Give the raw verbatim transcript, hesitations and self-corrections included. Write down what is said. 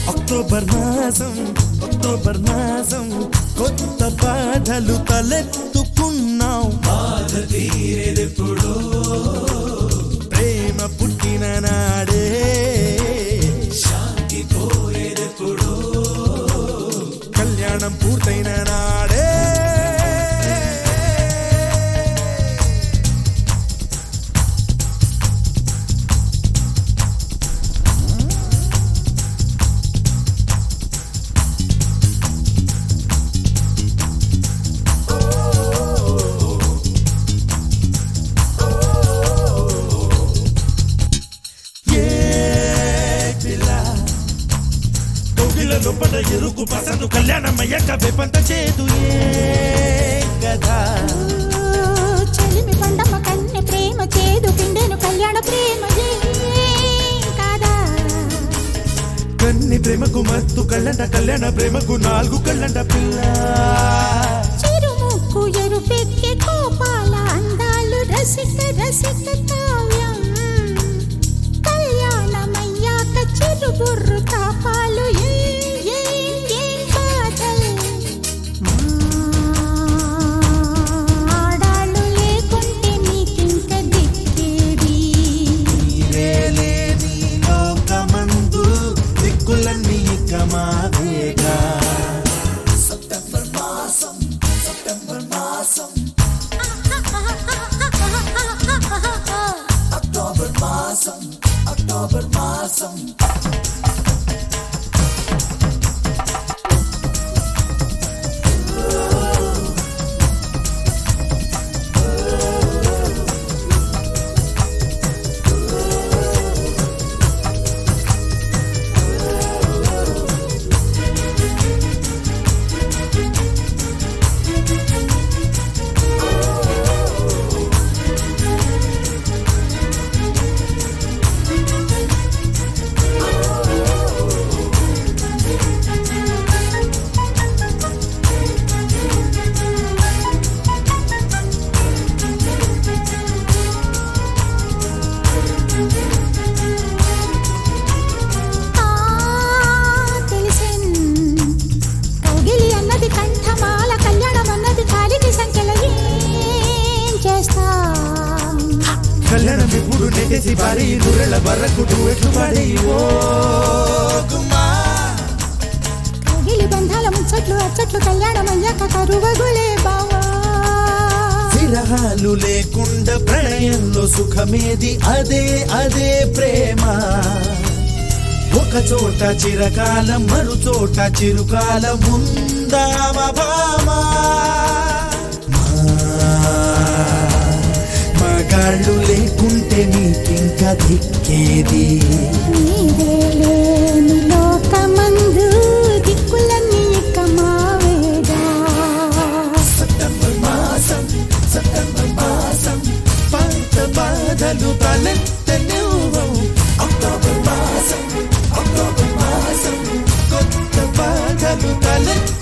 October మాసం October మాసం కొత్త బాధలు తలెత్తుకున్నాం. బాధ తీరేదెప్పుడో ప్రేమ పుట్టిన నాడే, శాంతి పోయేదెప్పుడో కళ్యాణం పూర్తయిన నాడే. లోపల ఎరుకు పసందు కళ్యాణం అయ్యాక వెపంత చేదు కదా. చెలిమి పండమ్మ కన్నె ప్రేమ చేదు పిండెను కళ్యాణ ప్రేమ కదా. కన్ని ప్రేమకు మత్తు కళ్ళంట కళ్యాణ ప్రేమకు నాలుగు కళ్ళంట పిల్ల. చిరుముక్కు ఎరుపెక్కే కోపాల అందాలు రసిక రసిక కావ్యం. కళ్యాణమయ్యాక చిరుబుర్రు తాపాలు సెప్టెంబర్ మాసం సెప్టెంబర్ మాసం అక్టోబర్ మాసం అక్టోబర్ మాసం. కళ్యాణం ఇప్పుడు నెట్టేసి పారి దూరెళ్ళ బర్రకు ఎట్లు పాడి కగిలి బంధాల ముచ్చట్లు అచ్చట్లు కళ్యాణం అయ్యాక కరువగులే బావా. విరహాలు లేకుండా ప్రణయంలో సుఖమేది అదే అదే ప్రేమ. ఒక చోట చిరకాలం మరు చోట చిరుకాలం ఉందామా భామా. మగాళ్ళు లేకుంటే నీకింకా దిక్కేది. లోకమందు దిక్కులన్నీ ఇక మావేగా. సెప్టెంబర్ మాసం సెప్టెంబర్ మాసం పాత బాధలు తలెత్తనివ్వం. అక్టోబర్ మాసం అక్టోబర్ మాసం కొత్త బాధలు తలెత్త